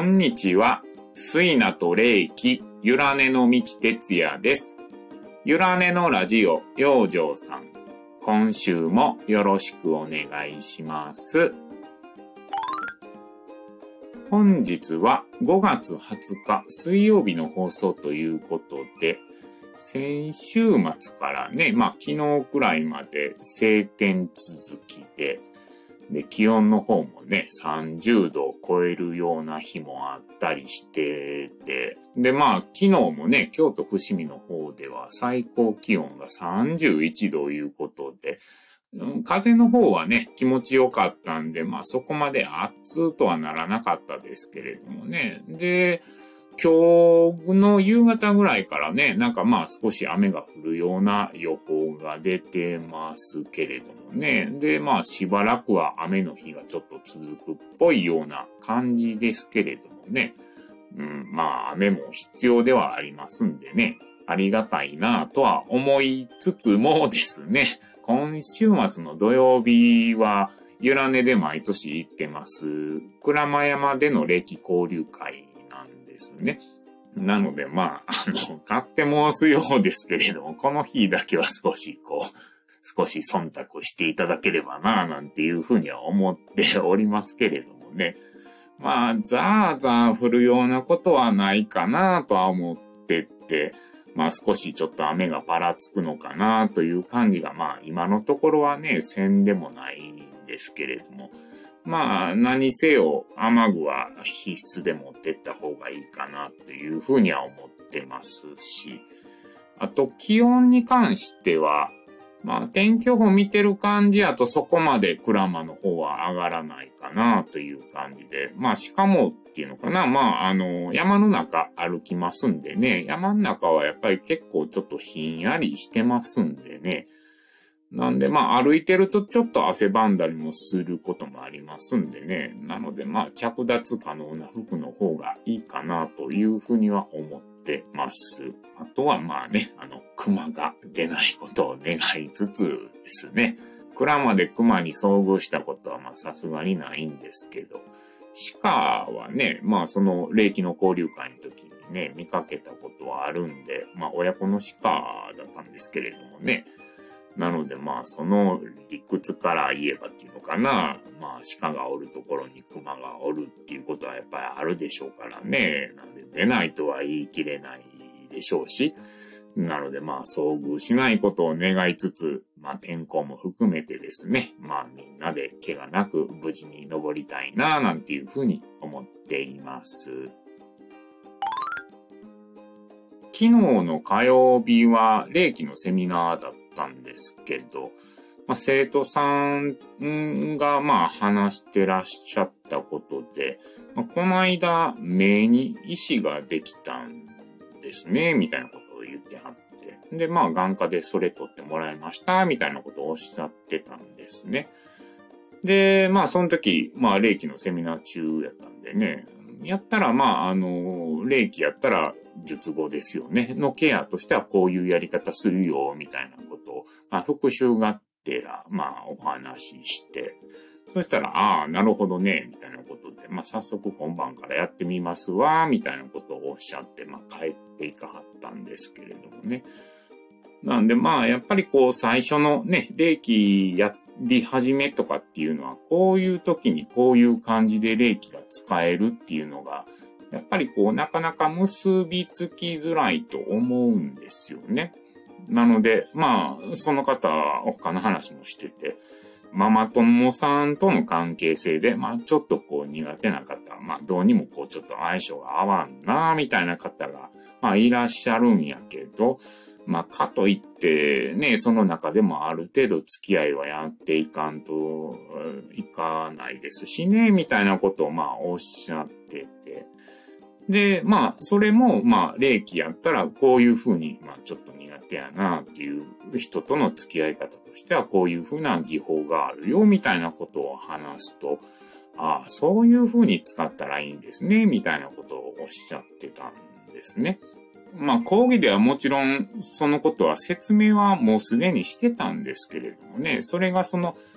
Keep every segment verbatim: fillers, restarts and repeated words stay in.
こんにちは。水名と霊気、ゆらねのみきてつやです。ゆらねのラジオ、養生さん。今週もよろしくお願いします。本日はごがつはつか水曜日の放送ということで、先週末からね、まあ昨日くらいまで晴天続きで、で、気温の方もね、さんじゅうどを超えるような日もあったりしてて、で、まあ、昨日もね、京都伏見の方では最高気温がさんじゅういちどということで、風の方はね、気持ちよかったんで、まあそこまで暑とはならなかったですけれどもね。で、今日の夕方ぐらいからね、なんかまあ少し雨が降るような予報が出てますけれどもね。で、まあしばらくは雨の日がちょっと続くっぽいような感じですけれどもね。うん、まあ雨も必要ではありますんでね。ありがたいなとは思いつつもですね。今週末の土曜日は、ゆらねで毎年行ってます、鞍馬山での霊気交流会なんですね。なので、まあ、あの、買って申すようですけれども、この日だけは少し、こう、少し忖度していただければな、なんていうふうには思っておりますけれどもね。まあ、ザーザー降るようなことはないかな、とは思ってて、まあ少しちょっと雨がぱらつくのかなという感じがまあ今のところはね、せんでもないんですけれども。まあ何せよ雨具は必須で持ってった方がいいかなというふうには思ってますし。あと気温に関しては、まあ天気予報見てる感じやとそこまで鞍馬の方は上がらないかなという感じで。まあしかもっていうのかな。まああの山の中歩きますんでね。山の中はやっぱり結構ちょっとひんやりしてますんでね。なんでまあ歩いてるとちょっと汗ばんだりもすることもありますんでね。なのでまあ着脱可能な服の方がいいかなというふうには思ってます。あとはまあね、あの熊が出ないことを願いつつですね。鞍馬で熊に遭遇したことはまあさすがにないんですけど、鹿はね、まあその霊気の交流会の時にね、見かけたことはあるんで、まあ親子の鹿だったんですけれどもね。なのでまあその理屈から言えばっていうのかな。まあ鹿がおるところに熊がおるっていうことはやっぱりあるでしょうからね。なんで出ないとは言い切れないでしょうし。なのでまあ遭遇しないことを願いつつ、まあ天候も含めてですね。まあみんなで怪我なく無事に登りたいななんていうふうに思っています。昨日の火曜日は霊気のセミナーだったんですけど、まあ、生徒さんがまあ話してらっしゃったことで、まあ、この間目に石ができたんですね、みたいなことを言ってはって。で、まあ眼科でそれ取ってもらいました、みたいなことをおっしゃってたんですね。で、まあその時、まあ霊気のセミナー中やったんでね、やったらまああの、霊気やったら術後ですよね。のケアとしてはこういうやり方するよ、みたいなことを、まあ復習がてら、まあお話しして、そしたら、ああ、なるほどね、みたいなことで、まあ早速今晩からやってみますわ、みたいなことをおっしゃって、まあ帰っていかはったんですけれどもね。なんでまあやっぱりこう最初のね、霊気やり始めとかっていうのは、こういう時にこういう感じで霊気が使えるっていうのが、やっぱりこうなかなか結びつきづらいと思うんですよね。なので、まあ、その方は他の話もしてて、ママ友さんとの関係性で、まあちょっとこう苦手な方、まあどうにもこうちょっと相性が合わんな、みたいな方が、まあいらっしゃるんやけど、まあかといってね、その中でもある程度付き合いはやっていかんといかないですしね、みたいなことをまあおっしゃってて。で、まあそれもまあ霊気やったらこういうふうに、まあちょっと苦手やなっていう人との付き合い方としてはこういうふうな技法があるよみたいなことを話すと、ああ、そういうふうに使ったらいいんですね、みたいなことをおっしゃってたんですね。まあ講義ではもちろんそのことは説明はもうすでにしてたんですけれどもね、それがその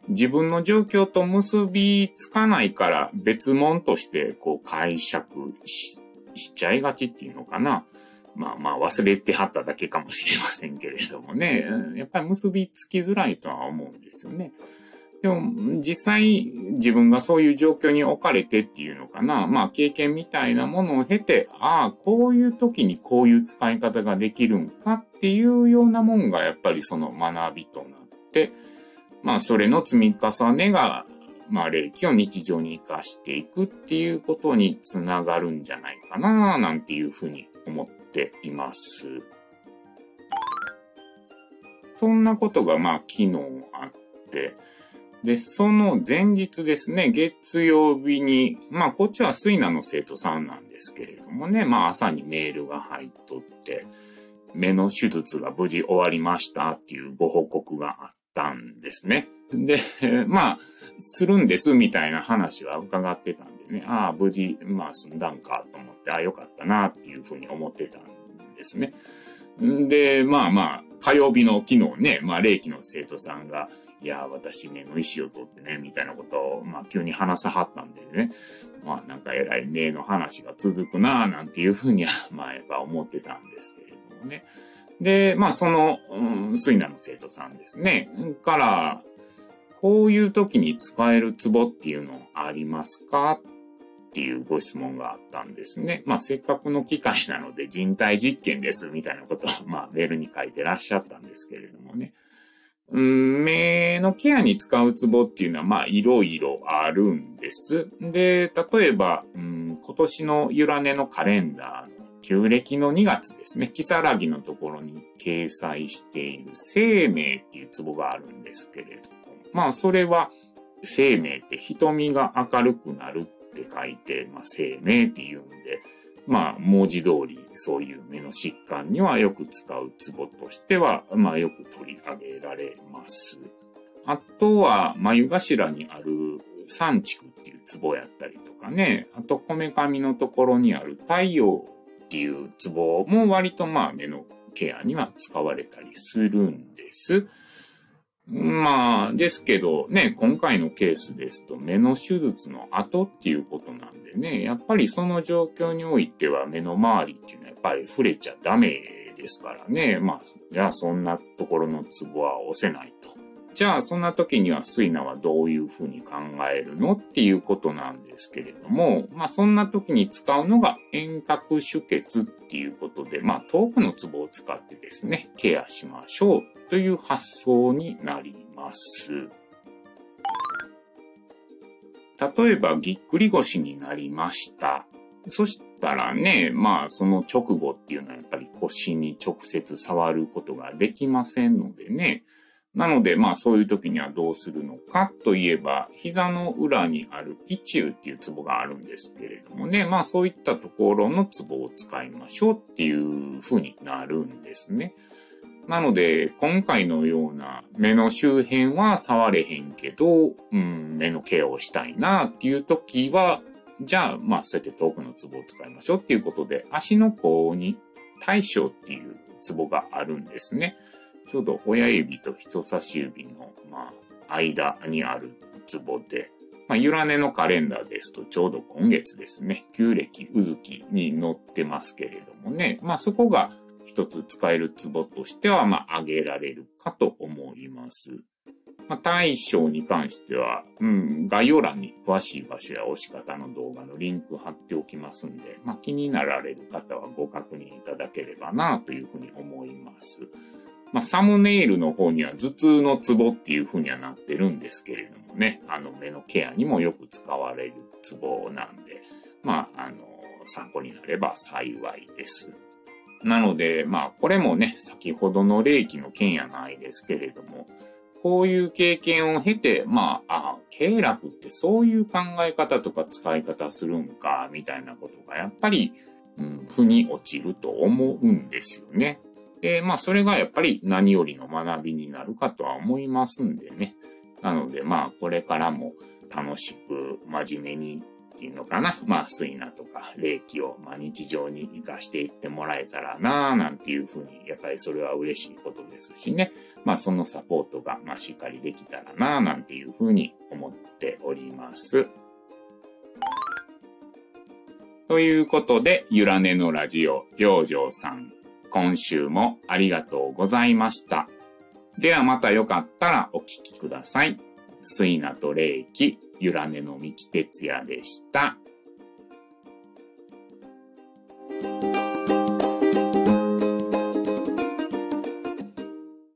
自分の状況と結びつかないから別物としてこう解釈 し, しちゃいがちっていうのかな。まあまあ忘れてはっただけかもしれませんけれどもね。やっぱり結びつきづらいとは思うんですよね。でも実際自分がそういう状況に置かれてっていうのかな。まあ経験みたいなものを経て、ああ、こういう時にこういう使い方ができるんかっていうようなもんがやっぱりその学びとなって、まあそれの積み重ねが、まあ霊気を日常に活かしていくっていうことにつながるんじゃないかななんていうふうに思っています。そんなことがまあ昨日あって、で、その前日ですね、月曜日に、まあこっちは水奈の生徒さんなんですけれどもね、まあ朝にメールが入っとって、目の手術が無事終わりましたっていうご報告があったんですね。で、まあ、するんですみたいな話は伺ってたんでね、ああ、無事、まあ済んだんかと思って、ああ、よかったなっていうふうに思ってたんですね。で、まあまあ、火曜日の昨日ね、まあ、霊気の生徒さんが、いや、私目の石を取ってね、みたいなことを、まあ、急に話さはったんでね、まあ、なんか偉い目の話が続くなぁ、なんていうふうには、まあ、やっぱ思ってたんですけれどもね。で、まあ、その、うん、水奈の生徒さんですね、から、こういう時に使えるツボっていうのありますかっていうご質問があったんですね。まあ、せっかくの機会なので人体実験ですみたいなことを、まあ、メールに書いてらっしゃったんですけれどもね。うん、目のケアに使うツボっていうのは、まあ、いろいろあるんです。で、例えば、うん、今年のゆらねのカレンダーの旧暦のにがつですね、きさらぎのところに掲載している生命っていうツボがあるんですけれども、まあ、それは、生命って瞳が明るくなるって書いて、まあ、生命って言うんで、まあ、文字通り、そういう目の疾患にはよく使うツボとしては、まあ、よく取り上げられます。あとは、眉頭にある三竹っていうツボやったりとかね、あと、こめかみのところにある太陽っていうツボも割とまあ、目のケアには使われたりするんです。まあ、ですけどね、今回のケースですと目の手術の後っていうことなんでね、やっぱりその状況においては目の周りっていうのはやっぱり触れちゃダメですからね。まあ、じゃあそんなところのツボは押せないと。じゃあそんな時には水奈はどういうふうに考えるのっていうことなんですけれども、まあそんな時に使うのが遠隔出血っていうことで、まあ遠くのツボを使ってですね、ケアしましょうという発想になります。例えばぎっくり腰になりました。そしたらね、まあその直後っていうのはやっぱり腰に直接触ることができませんのでね、なので、まあそういう時にはどうするのかといえば、膝の裏にある胃中っていうツボがあるんですけれどもね、まあそういったところのツボを使いましょうっていう風になるんですね。なので、今回のような目の周辺は触れへんけど、うん、目のケアをしたいなっていう時は、じゃあ、まあそうやって遠くのツボを使いましょうっていうことで、足の甲に大小っていうツボがあるんですね。ちょうど親指と人差し指の、まあ、間にあるツボで、まあ、ゆらねのカレンダーですとちょうど今月ですね、旧暦うずきに載ってますけれどもね、まあそこが一つ使えるツボとしては、まあ挙げられるかと思います。まあ、対象に関しては、うん、概要欄に詳しい場所や押し方の動画のリンク貼っておきますんで、まあ気になられる方はご確認いただければなというふうに思います。まあ、サムネイルの方には頭痛のツボっていう風にはなってるんですけれどもね、あの目のケアにもよく使われるツボなんで、まあ、あの、参考になれば幸いです。なので、まあ、これもね、先ほどの霊気の件やないですけれども、こういう経験を経て、まあ、あ、経絡ってそういう考え方とか使い方するんか、みたいなことがやっぱり、うん、腑に落ちると思うんですよね。で、まあ、それがやっぱり何よりの学びになるかとは思いますんでね。なので、まあ、これからも楽しく真面目にっていうのかな。まあ、水菜とか霊気を、まあ、日常に活かしていってもらえたらなぁ、なんていうふうに、やっぱりそれは嬉しいことですしね。まあ、そのサポートが、まあ、しっかりできたらなぁ、なんていうふうに思っております。ということで、ゆらねのラジオ、養生さん、今週もありがとうございました。ではまたよかったらお聞きください。水菜と霊気、ゆらねの三木哲也でした。